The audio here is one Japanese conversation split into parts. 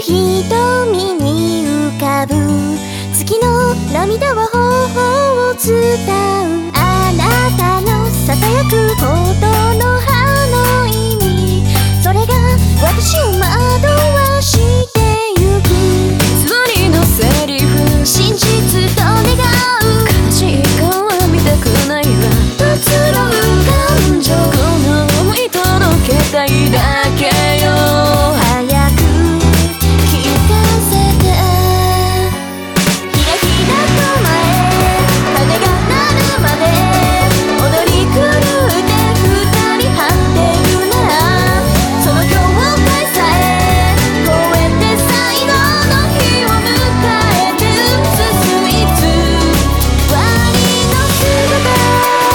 瞳に浮かぶ月の涙は頬を伝う。あなたのささやくことの葉の意味、それが私を惑わしてゆく。 偽りのセリフ、 真実と願う。 悲しい顔は見たくないわ。 移ろう感情、 この想い届けたいだけよ。 早く聞かせて。ひらひらと前鐘が鳴るまで踊り狂って二人張ってるなら、その境界さえ越えて最後の日を迎えて進みつわりの姿。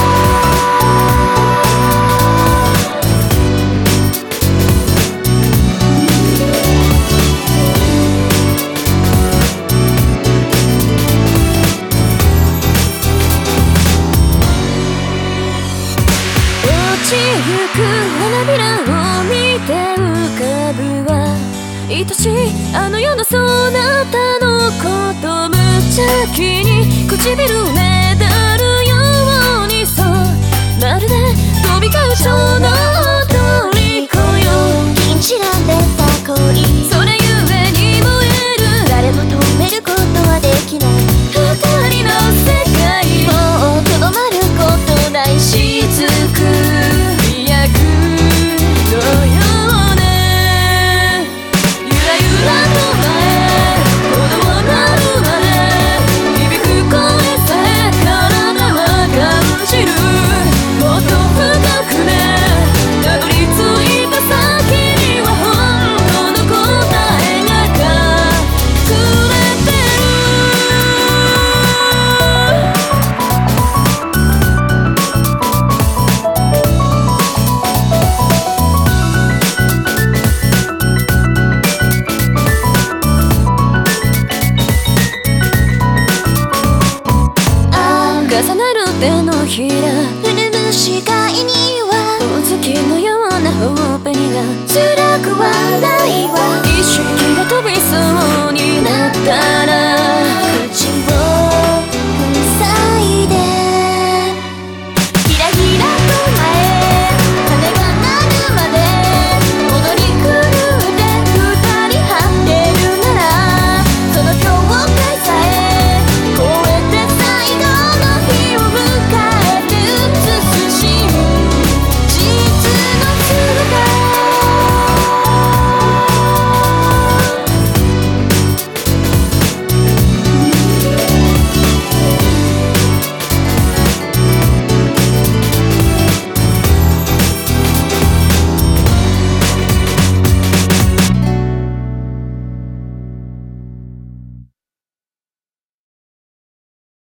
落ちゆく花びらを見て浮かぶわ。愛しいあの世のそなたのこと無邪気に唇ねだ